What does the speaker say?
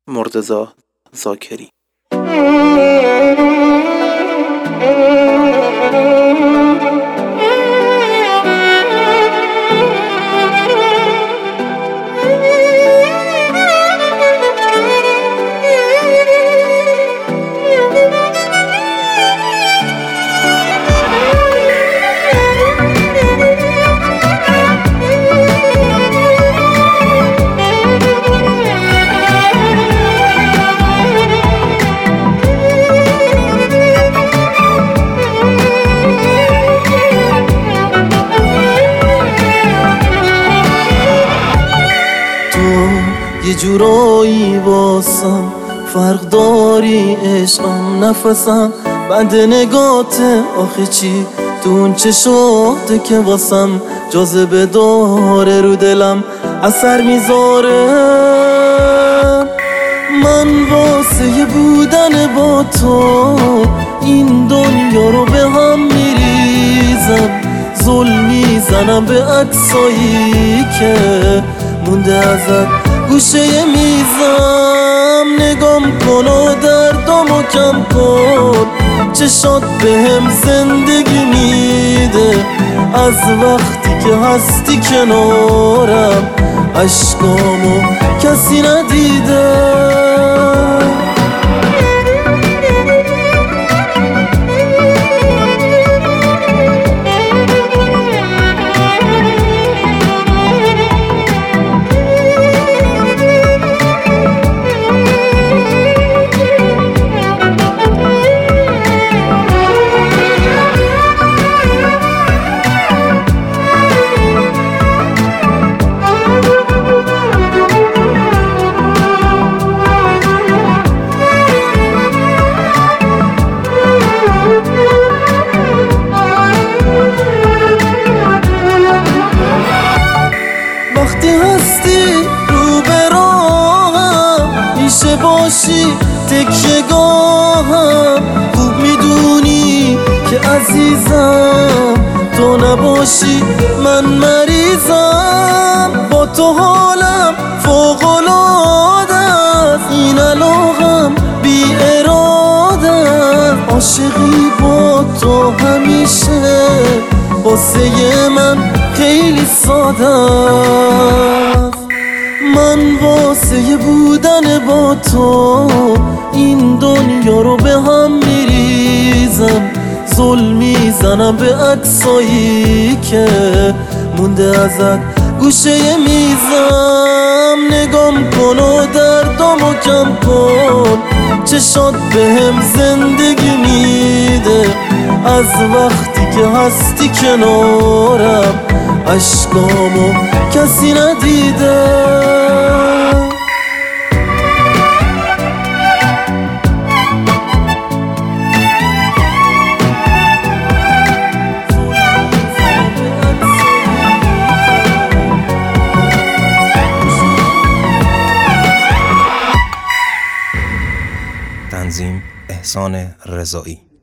مرتضی ذاکری. یه جورایی واسم فرق داری، عشقم نفسم بند نگاته. آخه چی تو اون چشاته که واسم جاذبه داره، رو دلم اثر میذاره. من واسه بودن با تو این دنیا رو به هم میریزم، ظلم میزنم به عکسایی که مونده ازت گوشه میزم. نگام کن و دردامو کم کن، چشات بهم زندگی میده. از وقتی که هستی کنارم اشکامو کسی ندیده. وقتی هستی رو به راهم میشه باشی تکیه گاهم. خوب میدونی که عزیزم تو نباشی من مریضم. با تو حالم فوق‌العاده است، این علاقم بی اراده. عاشقی با تو همیشه واسه من خیلی ساده است. من واسه بودن با تو این دنیا رو به هم میریزم، ظلم میزنم به عکسایی که مونده ازت گوشه میزم. نگام کن و دردامو کم کن، چشات بهم زندگی میده. از وقتی که هستی کنارم اشکامو کسی ندیده. تنظیم احسان رضایی.